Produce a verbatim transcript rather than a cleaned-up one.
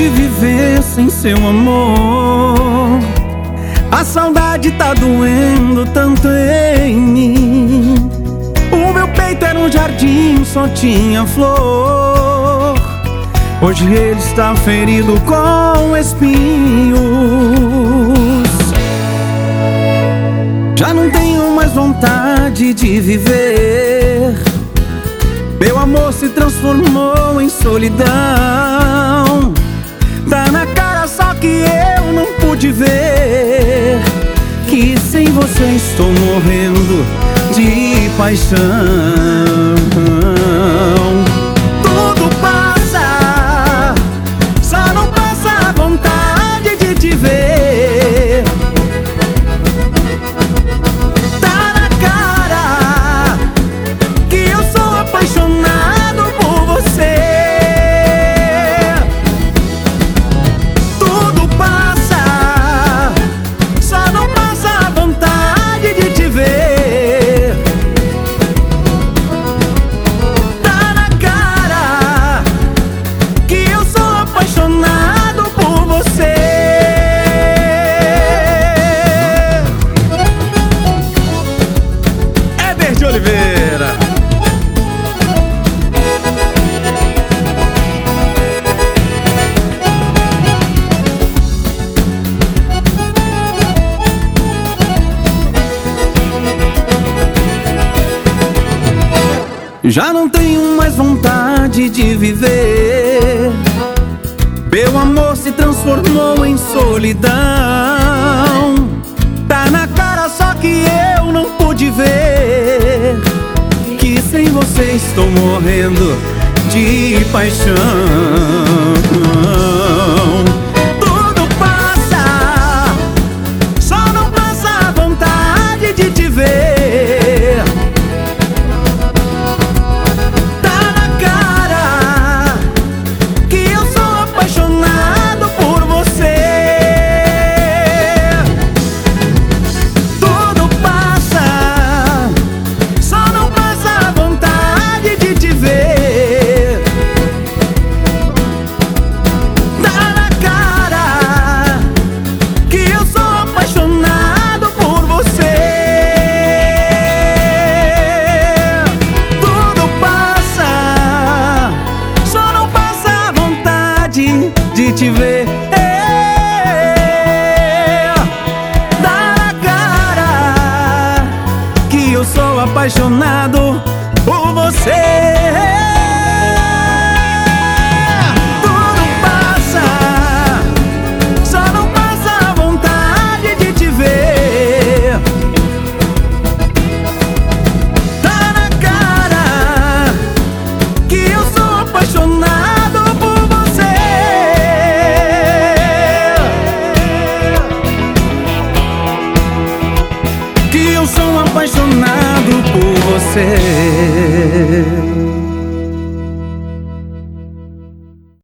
pude viver sem seu amor. A saudade tá doendo tanto em mim. O meu peito era um jardim, só tinha flor. Hoje ele está ferido com espinhos. Já não tenho mais vontade de viver. Meu amor se transformou em solidão. Tá na cara, só que eu não pude ver que sem você estou morrendo de paixão. Tudo passa, só não passa a vontade de te ver. Tá na cara que eu sou apaixonado por você. Tudo passa, só não passa a vontade de te ver. Tá na cara que eu sou apaixonado por você. Éder de Oliveira. Já não tenho mais vontade de viver. Meu amor se transformou em solidão. Tá na cara, só que eu não pude ver que sem você estou morrendo de paixão. Tudo passa, só não passa a vontade de te ver. De te ver, é, dá na cara que eu sou apaixonado por você. Tudo passa, só não passa a vontade de te ver. Dá na cara que eu sou apaixonado por você. Que eu sou apaixonado por você.